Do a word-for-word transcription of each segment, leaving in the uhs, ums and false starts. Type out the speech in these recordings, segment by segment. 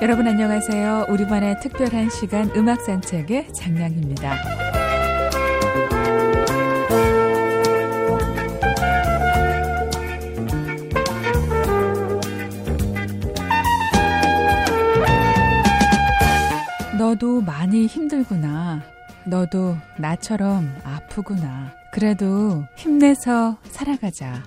여러분 안녕하세요. 우리만의 특별한 시간 음악 산책의 장량입니다. 너도 많이 힘들구나. 너도 나처럼 아프구나. 그래도 힘내서 살아가자.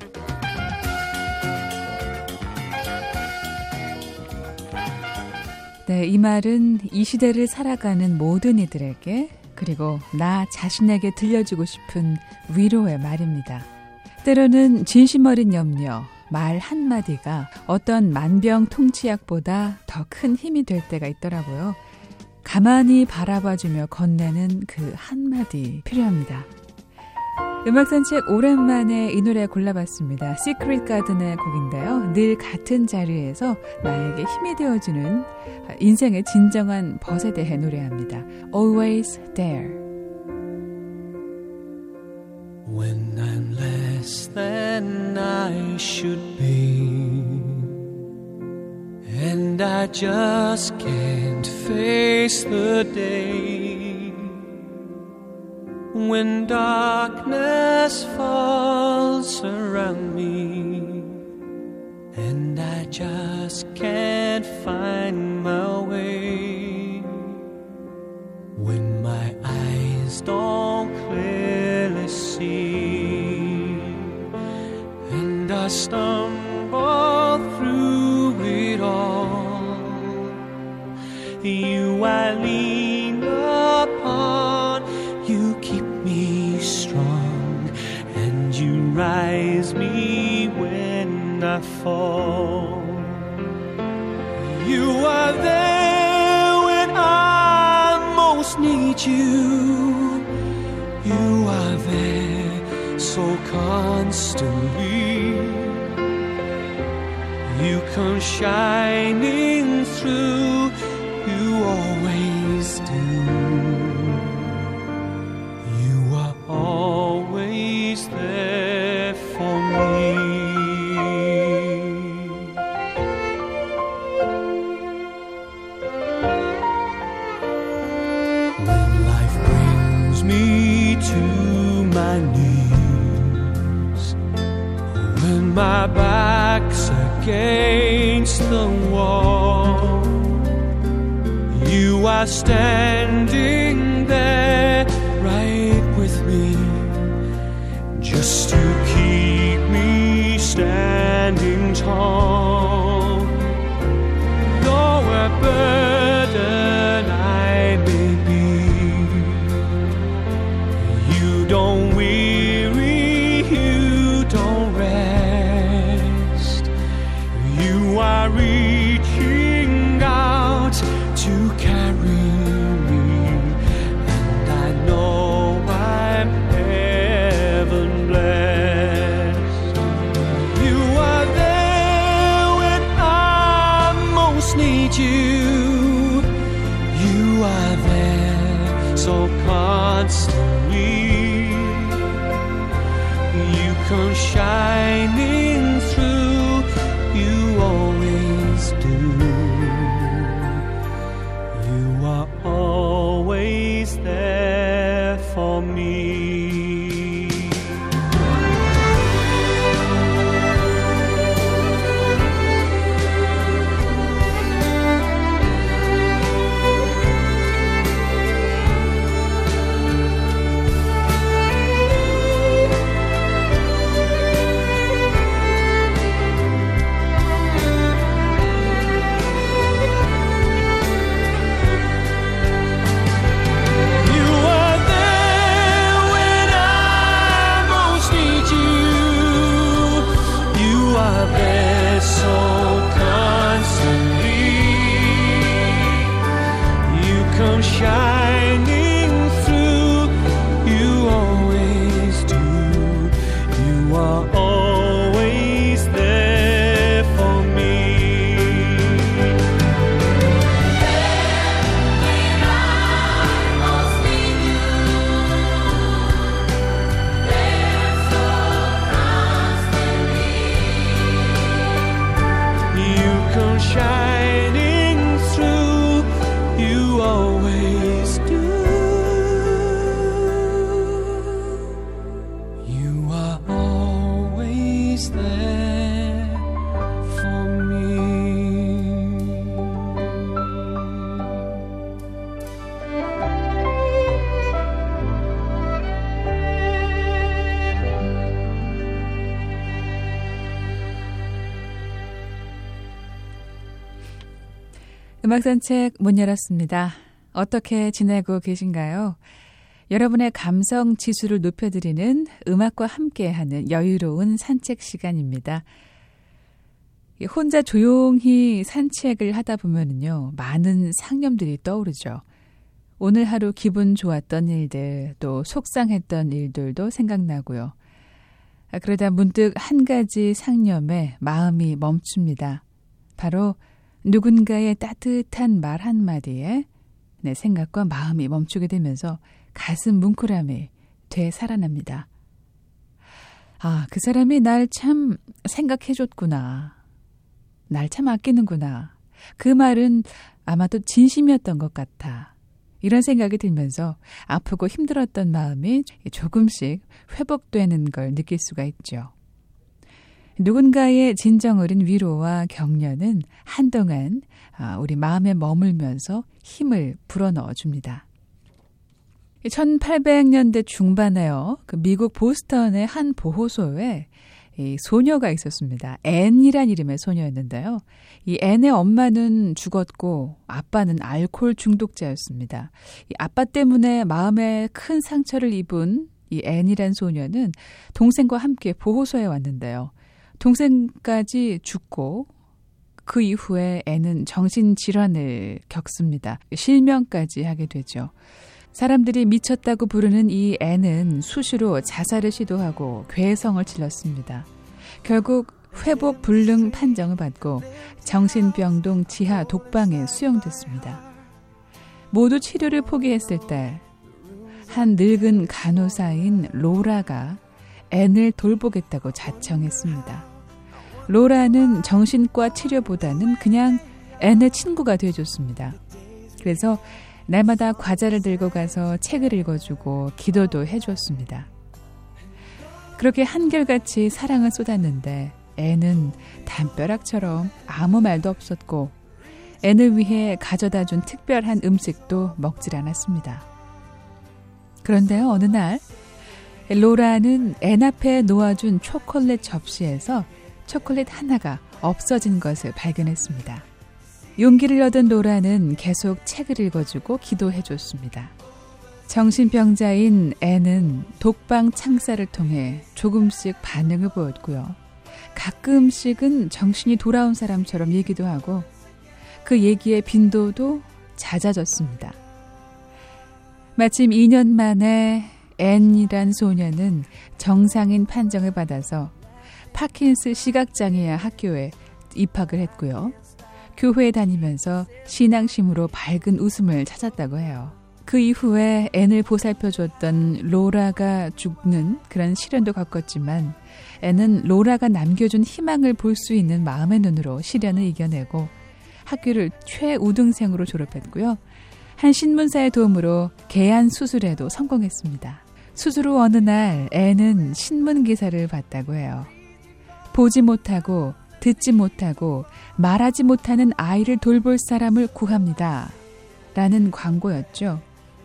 네, 이 말은 이 시대를 살아가는 모든 이들에게 그리고 나 자신에게 들려주고 싶은 위로의 말입니다. 때로는 진심 어린 염려, 말 한마디가 어떤 만병통치약보다 더 큰 힘이 될 때가 있더라고요. 가만히 바라봐주며 건네는 그 한마디 필요합니다. 음악산책 오랜만에 이 노래 골라봤습니다. 시크릿 가든의 곡인데요. 늘 같은 자리에서 나에게 힘이 되어주는 인생의 진정한 벗에 대해 노래합니다. Always there. When I'm less than I should be And I just can't face the day When darkness falls around me And I just can't find my way When my eyes don't clearly see And I stumble through it all You I lean upon You keep me strong And you rise me when I fall You are there when I most need you You are there so constantly You come shining through You always do Always there for me When life brings me to my knees When my back's against the wall You are standing there right with me Just to keep me standing tall Though a burden I may be You don't weary, you don't rest You are reaching out to carry me And I know I'm heaven blessed You are there when I most need you You are there so constantly You come shining through You always do You are always there for me always there for me. 음악산책 문 열었습니다. 어떻게 지내고 계신가요? 여러분의 감성 지수를 높여드리는 음악과 함께하는 여유로운 산책 시간입니다. 혼자 조용히 산책을 하다 보면요, 많은 상념들이 떠오르죠. 오늘 하루 기분 좋았던 일들, 또 속상했던 일들도 생각나고요. 그러다 문득 한 가지 상념에 마음이 멈춥니다. 바로 누군가의 따뜻한 말 한마디에 내 생각과 마음이 멈추게 되면서 가슴 뭉클함이 되살아납니다. 아, 그 사람이 날 참 생각해줬구나. 날 참 아끼는구나. 그 말은 아마도 진심이었던 것 같아. 이런 생각이 들면서 아프고 힘들었던 마음이 조금씩 회복되는 걸 느낄 수가 있죠. 누군가의 진정 어린 위로와 격려는 한동안 우리 마음에 머물면서 힘을 불어넣어 줍니다. 천팔백 년대 중반에요. 그 미국 보스턴의 한 보호소에 이 소녀가 있었습니다. 앤이란 이름의 소녀였는데요. 이 앤의 엄마는 죽었고 아빠는 알코올 중독자였습니다. 이 아빠 때문에 마음에 큰 상처를 입은 이 앤이란 소녀는 동생과 함께 보호소에 왔는데요. 동생까지 죽고 그 이후에 앤은 정신질환을 겪습니다. 실명까지 하게 되죠. 사람들이 미쳤다고 부르는 이 앤은 수시로 자살을 시도하고 괴성을 질렀습니다. 결국 회복 불능 판정을 받고 정신병동 지하 독방에 수용됐습니다. 모두 치료를 포기했을 때 한 늙은 간호사인 로라가 앤을 돌보겠다고 자청했습니다. 로라는 정신과 치료보다는 그냥 앤의 친구가 되어줬습니다. 그래서 날마다 과자를 들고 가서 책을 읽어주고 기도도 해줬습니다. 그렇게 한결같이 사랑을 쏟았는데 앤은 담벼락처럼 아무 말도 없었고 앤을 위해 가져다 준 특별한 음식도 먹질 않았습니다. 그런데요, 어느 날 로라는 앤 앞에 놓아준 초콜릿 접시에서 초콜릿 하나가 없어진 것을 발견했습니다. 용기를 얻은 로라는 계속 책을 읽어주고 기도해줬습니다. 정신병자인 앤은 독방 창살을 통해 조금씩 반응을 보였고요. 가끔씩은 정신이 돌아온 사람처럼 얘기도 하고 그 얘기의 빈도도 잦아졌습니다. 마침 이 년 만에 앤이란 소녀는 정상인 판정을 받아서 파킨스 시각장애아 학교에 입학을 했고요. 교회에 다니면서 신앙심으로 밝은 웃음을 찾았다고 해요. 그 이후에 앤을 보살펴줬던 로라가 죽는 그런 시련도 겪었지만 앤은 로라가 남겨준 희망을 볼 수 있는 마음의 눈으로 시련을 이겨내고 학교를 최우등생으로 졸업했고요. 한 신문사의 도움으로 개안 수술에도 성공했습니다. 수술 후 어느 날 앤은 신문 기사를 봤다고 해요. 보지 못하고 듣지 못하고 말하지 못하는 아이를 돌볼 사람을 구합니다. 라는 광고였죠.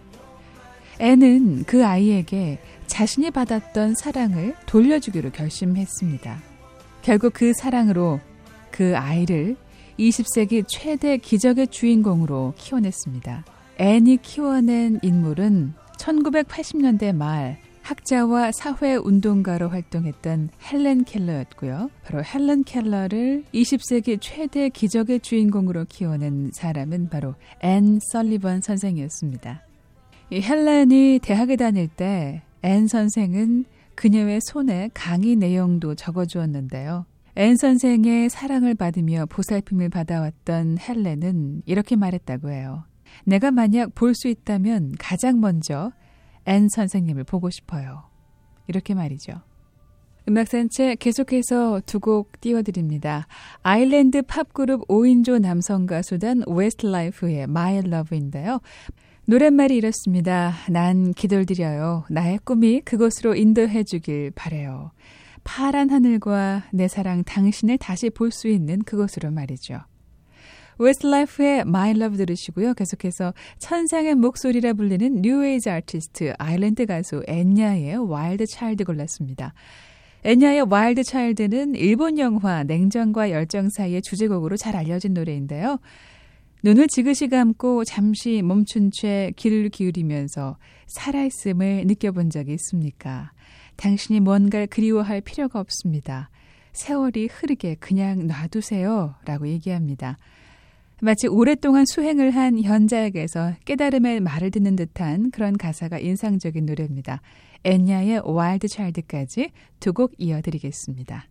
앤은 그 아이에게 자신이 받았던 사랑을 돌려주기로 결심했습니다. 결국 그 사랑으로 그 아이를 이십 세기 최대 기적의 주인공으로 키워냈습니다. 앤이 키워낸 인물은 천구백팔십 년대 말 학자와 사회운동가로 활동했던 헬렌 켈러였고요. 바로 헬렌 켈러를 이십 세기 최대 기적의 주인공으로 키워낸 사람은 바로 앤 설리번 선생이었습니다. 이 헬렌이 대학에 다닐 때 앤 선생은 그녀의 손에 강의 내용도 적어주었는데요. 앤 선생의 사랑을 받으며 보살핌을 받아왔던 헬렌은 이렇게 말했다고 해요. 내가 만약 볼 수 있다면 가장 먼저 앤 선생님을 보고 싶어요. 이렇게 말이죠. 음악산책 계속해서 두 곡 띄워드립니다. 아일랜드 팝그룹 오 인조 남성 가수단 웨스트라이프의 My Love인데요. 노랫말이 이렇습니다. 난 기도를 드려요. 나의 꿈이 그곳으로 인도해 주길 바래요. 파란 하늘과 내 사랑 당신을 다시 볼 수 있는 그곳으로 말이죠. 웨스트라이프의 My Love 들으시고요. 계속해서 천상의 목소리라 불리는 뉴에이지 아티스트 아일랜드 가수 엔야의 와일드 차일드 골랐습니다. 엔야의 와일드 차일드는 일본 영화 냉정과 열정 사이의 주제곡으로 잘 알려진 노래인데요. 눈을 지그시 감고 잠시 멈춘 채 귀를 기울이면서 살아있음을 느껴본 적이 있습니까? 당신이 뭔가를 그리워할 필요가 없습니다. 세월이 흐르게 그냥 놔두세요 라고 얘기합니다. 마치 오랫동안 수행을 한 현자에게서 깨달음의 말을 듣는 듯한 그런 가사가 인상적인 노래입니다. 엔야의 와일드 차일드까지 두 곡 이어드리겠습니다.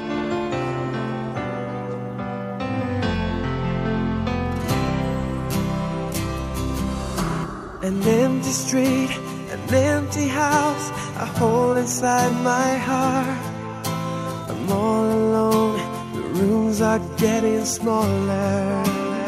An empty street, an empty house I hold inside my heart. I'm all alone, the rooms are getting smaller.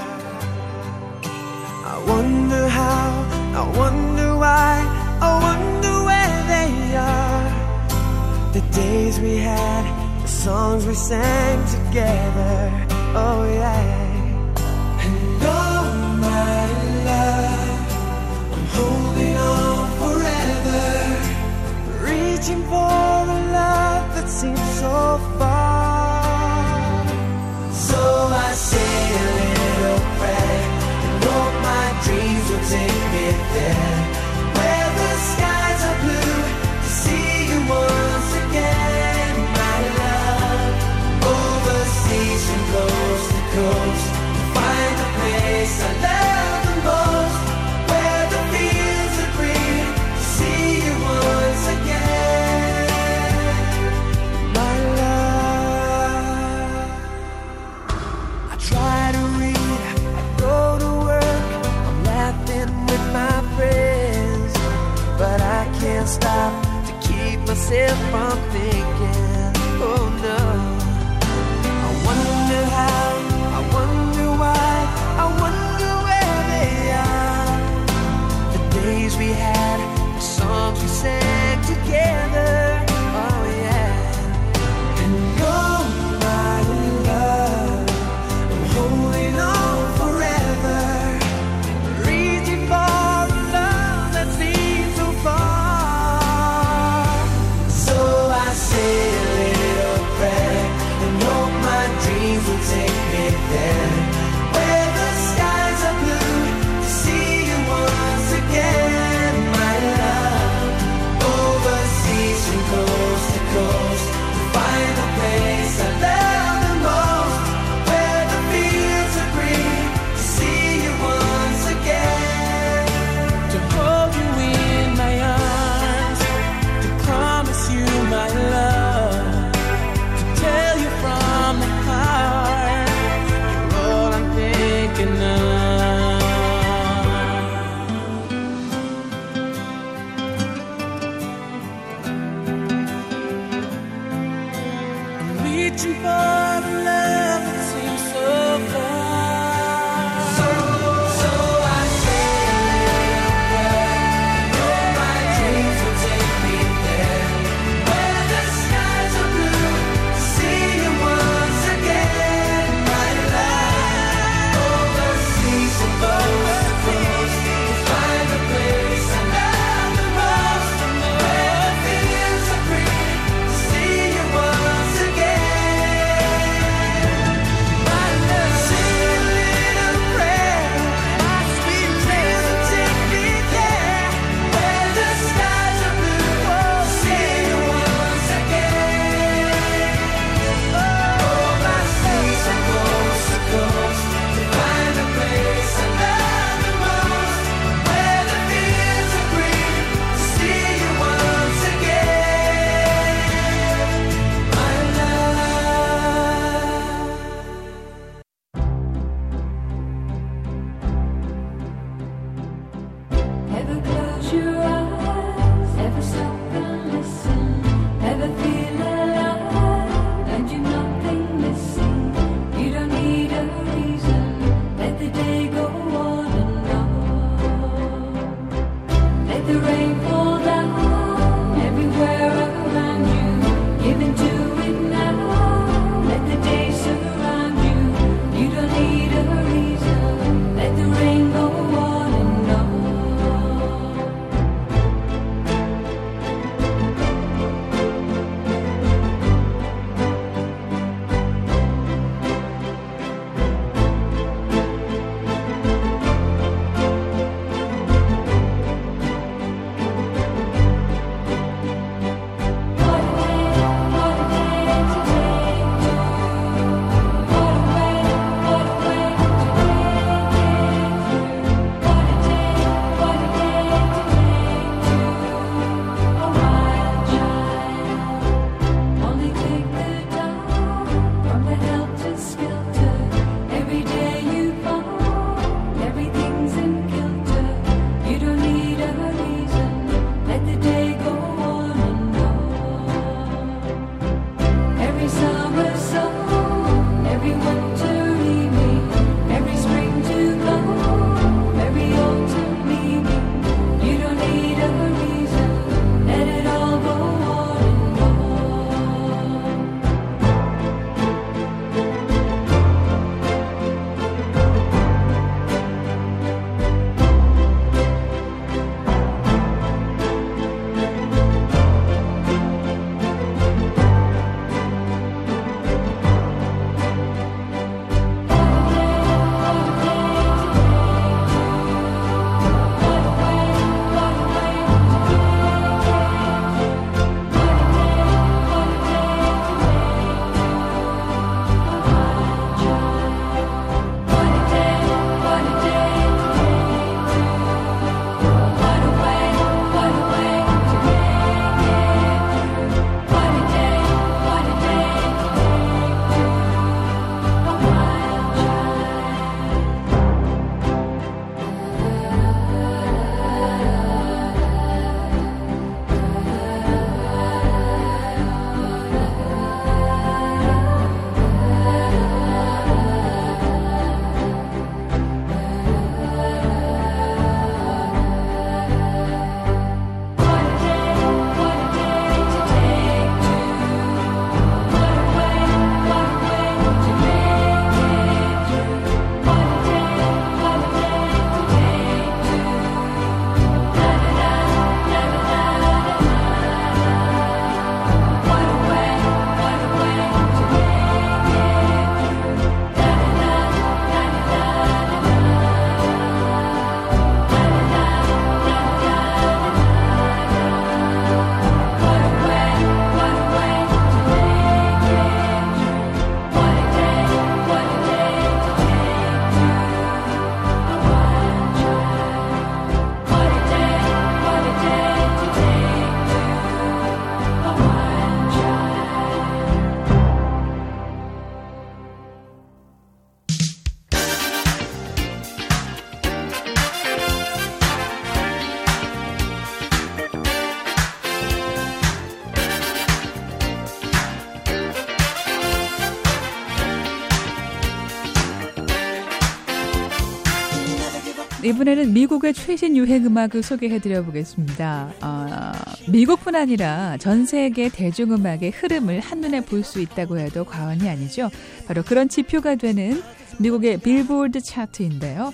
I wonder how, I wonder why, I wonder where they are. The days we had, the songs we sang together. Oh yeah. And oh my love, I'm holding on forever, reaching for a love that seems so far. So I say a little prayer and hope my dreams will take me there, where the skies are blue, to see you once again, my love. Overseas from coast to coast, to find the place I love the most, where the fields are green, to see you once again, my love. I try to read, I go to work, I'm laughing with my friends, but I can't stop to keep myself from thinking, oh no. I wonder how, I wonder why, I wonder where they are. The days we had, the songs we sang together, oh yeah. And oh my love, I'm holding on forever, reaching for a love that seems so far. So I say a little prayer and hope my dreams will take me there, where the skies are blue, to see you once again, my love. Overseas from coast to coast, to find the place I love the most, where the fields are green, to see you once again, to hold you in my arms, to promise you my love, to tell you from the heart, you're all I'm thinking of. I'm reaching for a love that seems so far. So, so I say a little prayer, hope my dreams will take me there, where the skies are blue, to see you once again, my love. Overseas and coast to coast, to find the place I love the most, where the fields are green, to see you once again. 이번에는 미국의 최신 유행 음악을 소개해드려 보겠습니다. 어, 미국뿐 아니라 전 세계 대중음악의 흐름을 한눈에 볼 수 있다고 해도 과언이 아니죠. 바로 그런 지표가 되는 미국의 빌보드 차트인데요.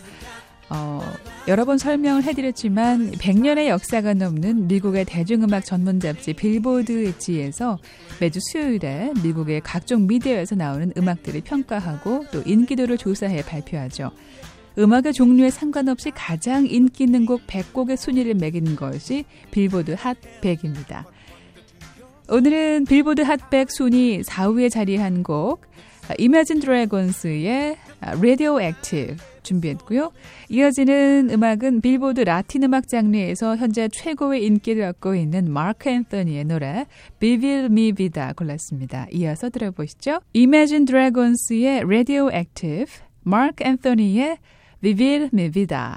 어, 여러 번 설명을 해드렸지만 백 년의 역사가 넘는 미국의 대중음악 전문 잡지 빌보드 엣지에서 매주 수요일에 미국의 각종 미디어에서 나오는 음악들을 평가하고 또 인기도를 조사해 발표하죠. 음악의 종류에 상관없이 가장 인기 있는 곡 백 곡의 순위를 매기는 것이 빌보드 핫 백입니다. 오늘은 빌보드 핫 백 순위 사 위에 자리한 곡 Imagine Dragons의 Radioactive 준비했고요. 이어지는 음악은 빌보드 라틴 음악 장르에서 현재 최고의 인기를 얻고 있는 마크 앤서니의 노래 Vivir Mi Vida 골랐습니다. 이어서 들어보시죠. Imagine Dragons의 Radioactive, 마크 앤서니의 Vivir Mi Vida.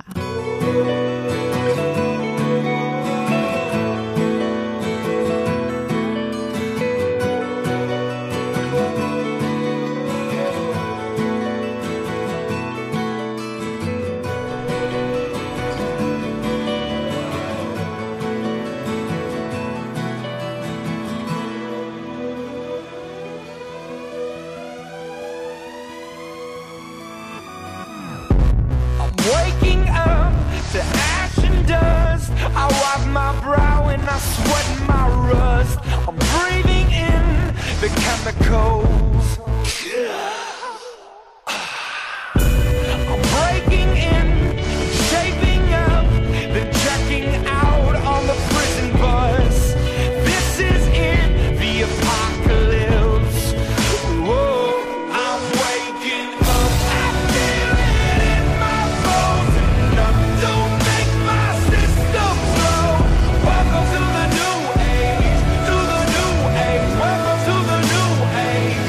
Waking up to ash and dust, I wipe my brow and I sweat my rust. I'm breathing in the chemicals. I'm breaking in, shaping up, then checking out on the prison bus. This is it, the apocalypse. Whoa, I'm waking up, I feel it in my bones. Enough to make my system blow. Welcome to the new age, to the new age. Welcome to the new age.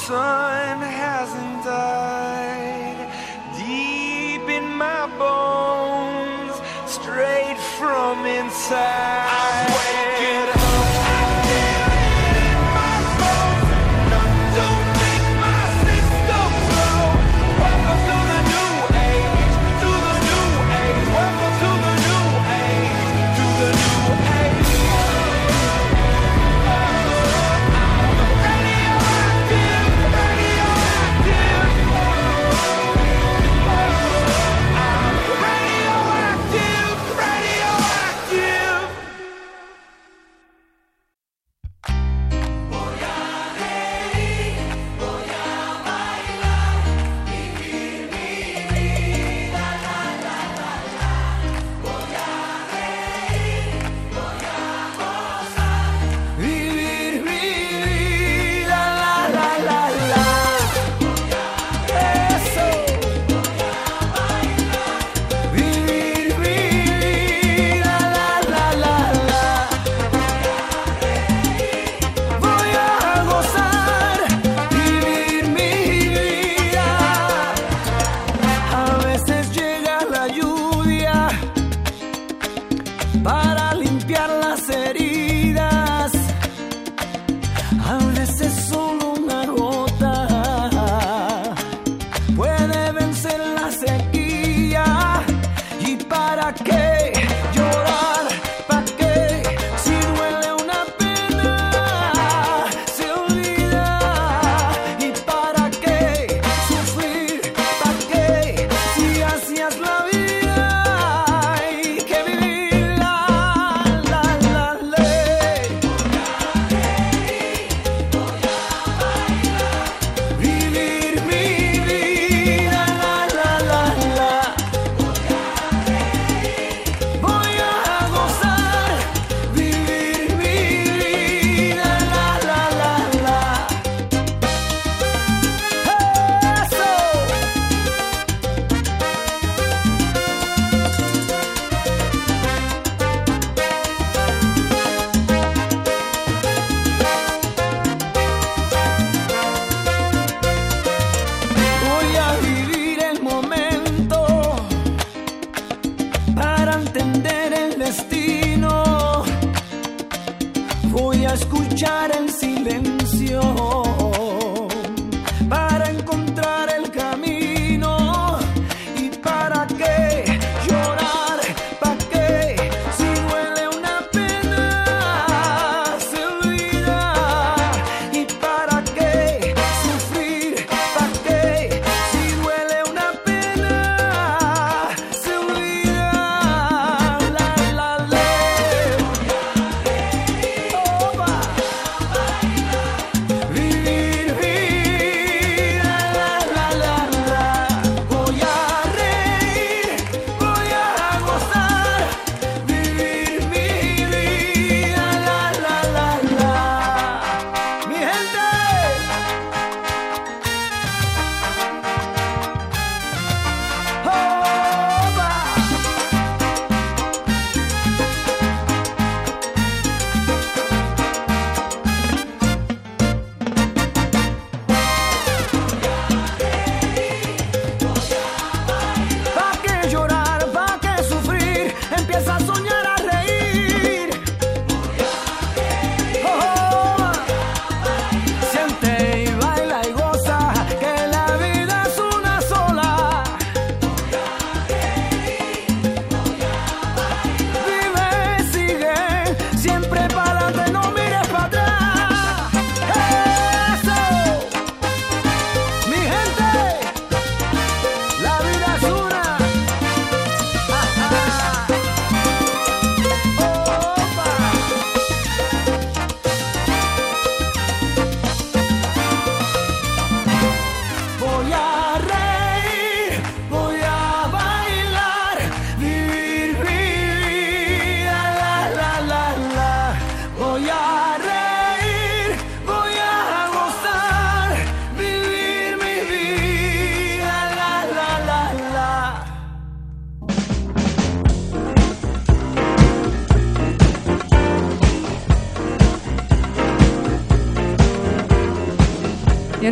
sun hasn't died deep in my bones, straight from inside. I'm waking up. Radioactive, radioactive.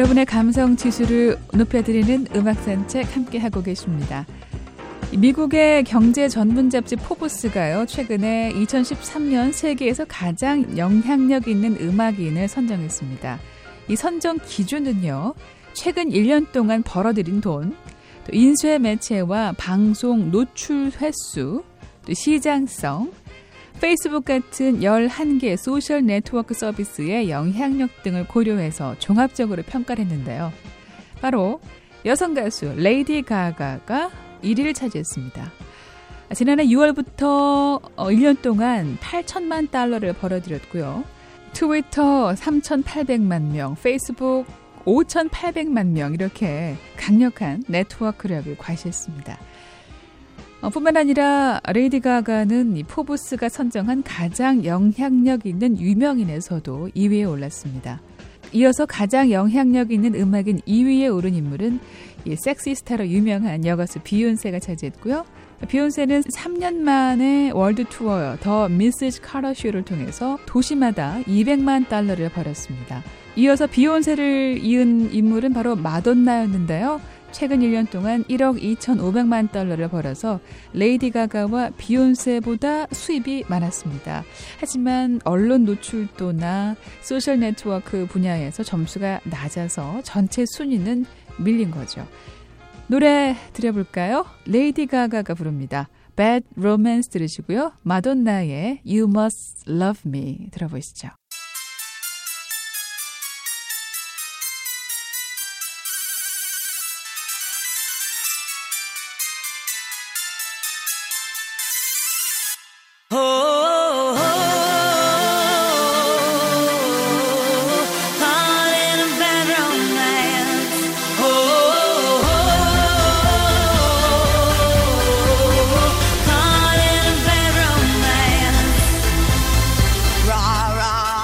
여러분의 감성 지수를 높여드리는 음악 산책 함께하고 계십니다. 미국의 경제 전문 잡지 포브스가요, 최근에 이천십삼 년 세계에서 가장 영향력 있는 음악인을 선정했습니다. 이 선정 기준은요, 최근 일 년 동안 벌어들인 돈, 또 인쇄 매체와 방송 노출 횟수, 또 시장성, 페이스북 같은 열한 개 소셜 네트워크 서비스의 영향력 등을 고려해서 종합적으로 평가를 했는데요. 바로 여성 가수 레이디 가가가 일 위를 차지했습니다. 지난해 유월부터 일 년 동안 팔천만 달러를 벌어들였고요. 트위터 삼천팔백만 명, 페이스북 오천팔백만 명, 이렇게 강력한 네트워크력을 과시했습니다. 어, 뿐만 아니라 레이디 가가는 이 포브스가 선정한 가장 영향력 있는 유명인에서도 이 위에 올랐습니다. 이어서 가장 영향력 있는 음악인 이 위에 오른 인물은 이 섹시스타로 유명한 여가수 비욘세가 차지했고요. 비욘세는 삼 년 만에 월드 투어 더 미시즈 카터 쇼를 통해서 도시마다 이백만 달러를 벌었습니다. 이어서 비욘세를 이은 인물은 바로 마돈나였는데요. 최근 일 년 동안 일억 이천오백만 달러를 벌어서 레이디 가가와 비욘세보다 수입이 많았습니다. 하지만 언론 노출도나 소셜 네트워크 분야에서 점수가 낮아서 전체 순위는 밀린 거죠. 노래 들어볼까요? 레이디 가가가 부릅니다. Bad Romance 들으시고요. 마돈나의 You Must Love Me 들어보시죠. Oh, oh, oh, caught in a bad romance. Oh, oh, oh, caught in a bad romance. Rah, rah,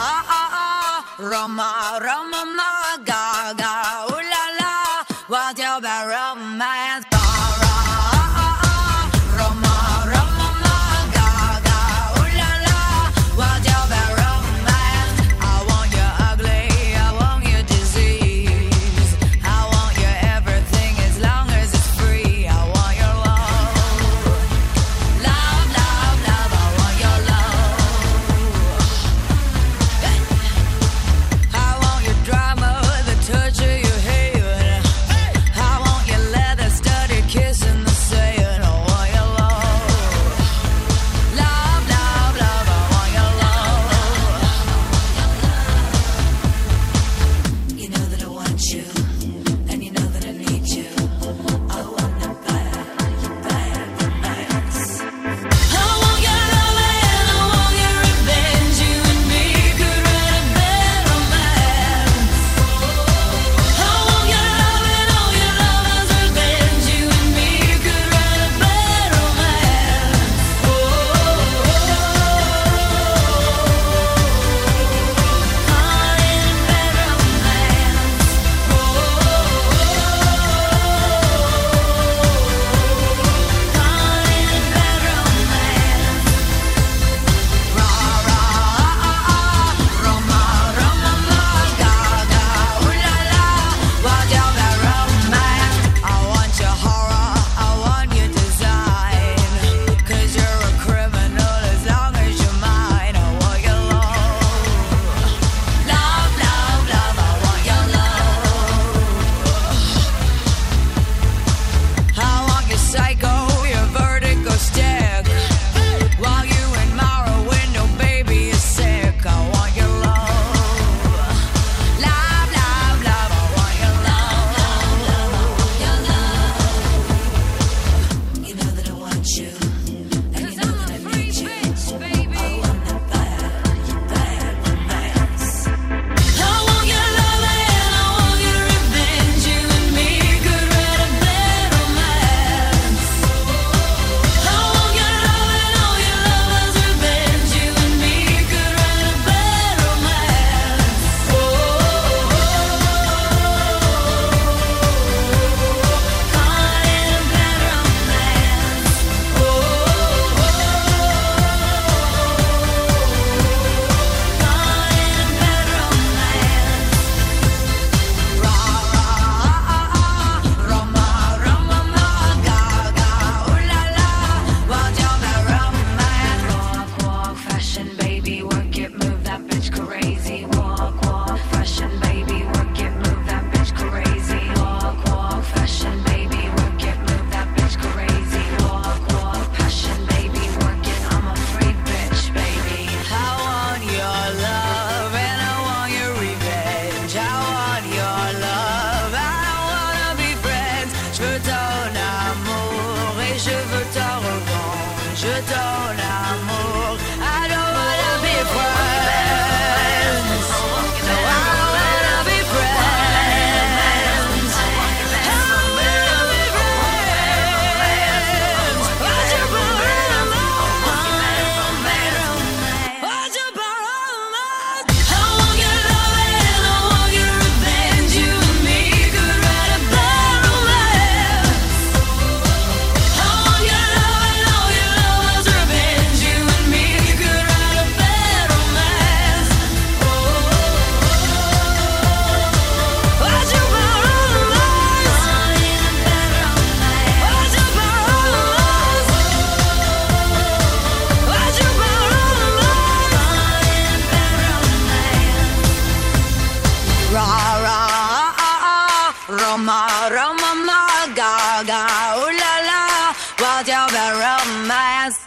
Roma, Roma, ma, gaga, ooh la la, what's your bad romance?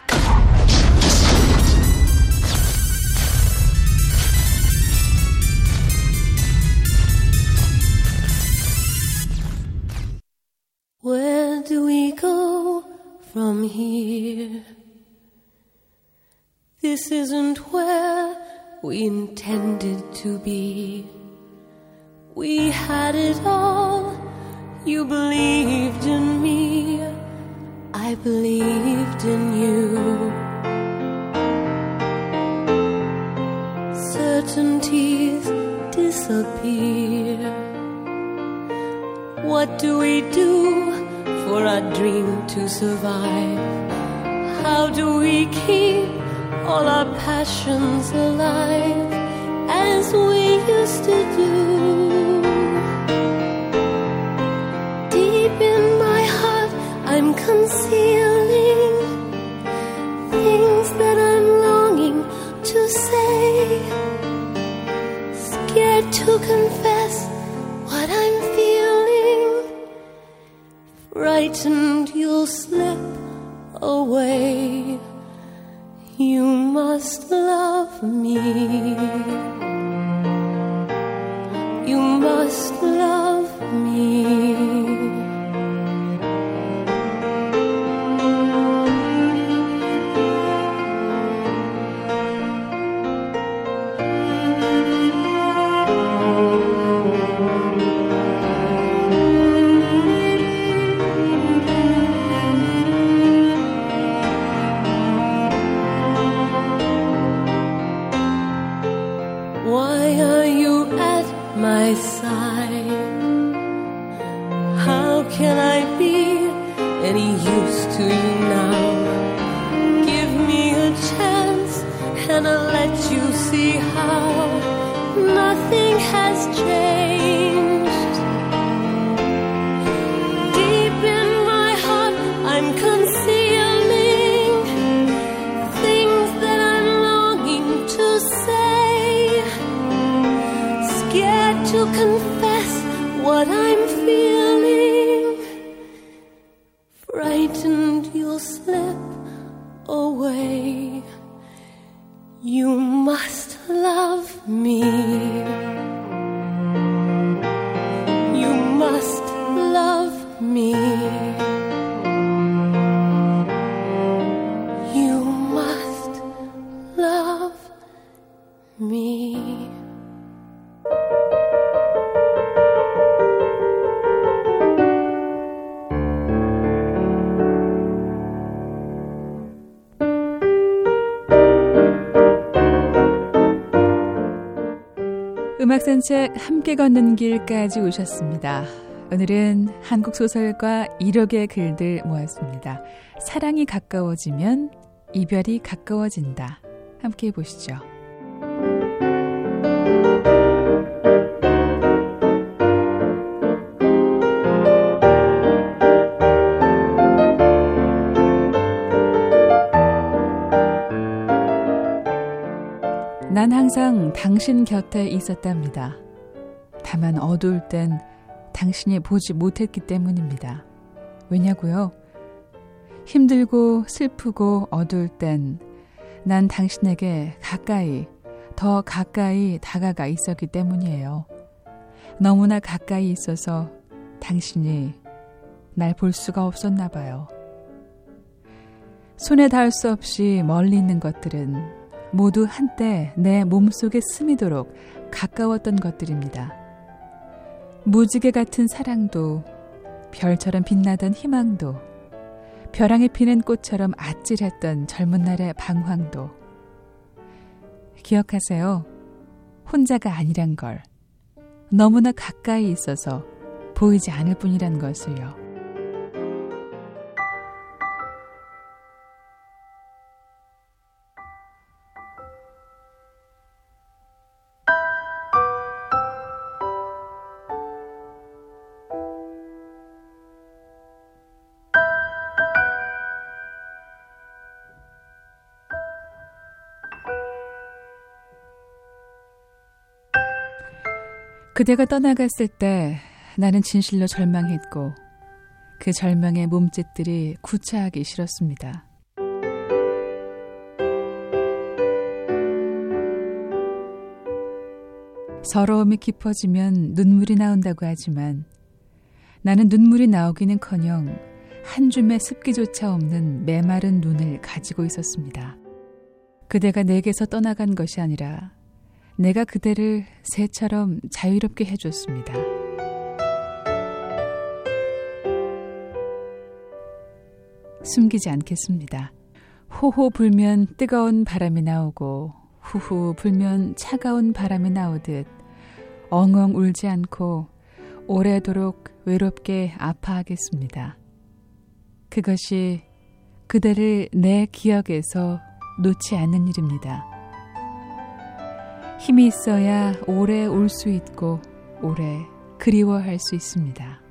Where do we go from here? This isn't where we intended to be. We had it all. You believed in me. I believed in you. Certainties disappear. What do we do for our dream to survive? How do we keep all our passions alive as we used to do? Deep in my heart I'm concealing things that I'm longing to say, scared to confess what I'm feeling, frightened you'll slip away. You must love me. You must love me. My side, how can I be any use to you now? Give me a chance and I'll let you see how nothing has changed. Deep in my heart I'm concealing things that I'm longing to say, scared to confess what I'm feeling, frightened you'll slip away. You must love me. You must love me. You must love me. 음악산책 함께 걷는 길까지 오셨습니다. 오늘은 한국 소설가 이력의 글들 모았습니다. 사랑이 가까워지면 이별이 가까워진다. 함께 해보시죠. 난 항상 당신 곁에 있었답니다. 다만 어두울 땐 당신이 보지 못했기 때문입니다. 왜냐고요? 힘들고 슬프고 어두울 땐 난 당신에게 가까이, 더 가까이 다가가 있었기 때문이에요. 너무나 가까이 있어서 당신이 날 볼 수가 없었나 봐요. 손에 닿을 수 없이 멀리 있는 것들은 모두 한때 내 몸속에 스미도록 가까웠던 것들입니다. 무지개 같은 사랑도, 별처럼 빛나던 희망도, 벼랑에 피는 꽃처럼 아찔했던 젊은 날의 방황도. 기억하세요. 혼자가 아니란 걸, 너무나 가까이 있어서 보이지 않을 뿐이란 것을요. 그대가 떠나갔을 때 나는 진실로 절망했고 그 절망의 몸짓들이 구차하기 싫었습니다. 서러움이 깊어지면 눈물이 나온다고 하지만 나는 눈물이 나오기는커녕 한 줌의 습기조차 없는 메마른 눈을 가지고 있었습니다. 그대가 내게서 떠나간 것이 아니라 내가 그대를 새처럼 자유롭게 해줬습니다. 숨기지 않겠습니다. 호호 불면 뜨거운 바람이 나오고 후후 불면 차가운 바람이 나오듯 엉엉 울지 않고 오래도록 외롭게 아파하겠습니다. 그것이 그대를 내 기억에서 놓지 않는 일입니다. 힘이 있어야 오래 울 수 있고 오래 그리워할 수 있습니다.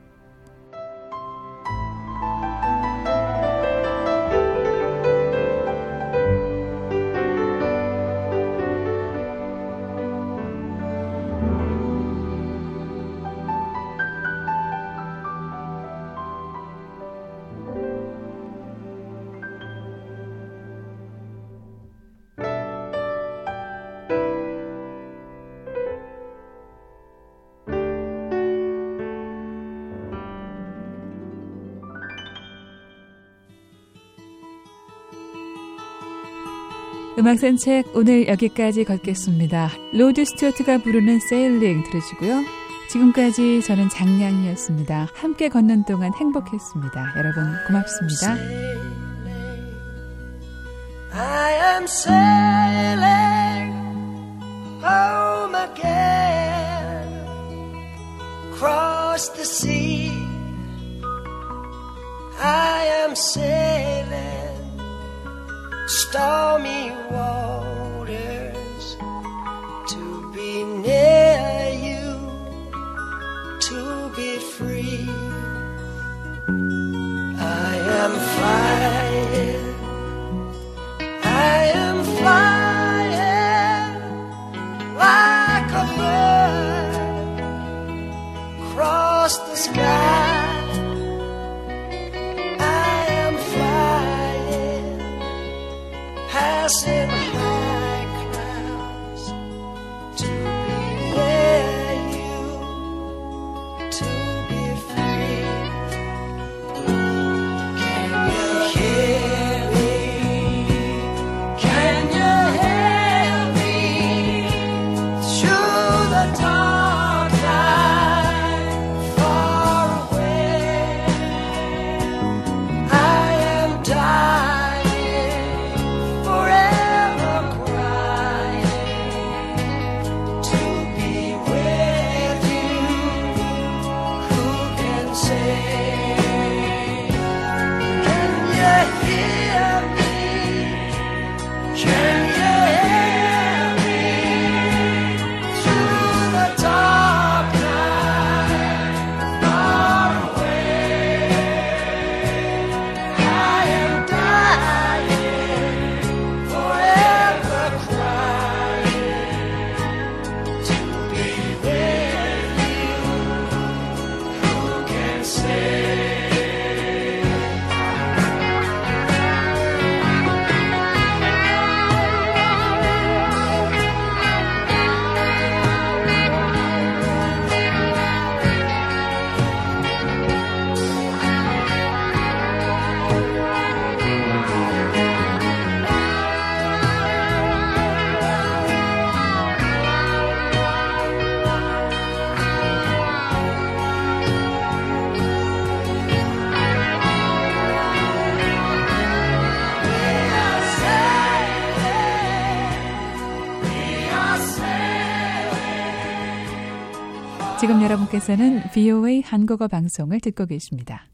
음악 산책 오늘 여기까지 걷겠습니다. 로드 스튜어트가 부르는 세일링 들으시고요. 지금까지 저는 장량이었습니다. 함께 걷는 동안 행복했습니다. 여러분 고맙습니다. I am sailing home again across the sea. I am sailing stormy waters to be near you, to be free. I am flying, I am flying like a bird across the sky. Passing high clouds to be near you, to be free. Can you hear me? Can you hear me? Through the dark night, far away, I am dying. 지금 여러분께서는 브이오에이 한국어 방송을 듣고 계십니다.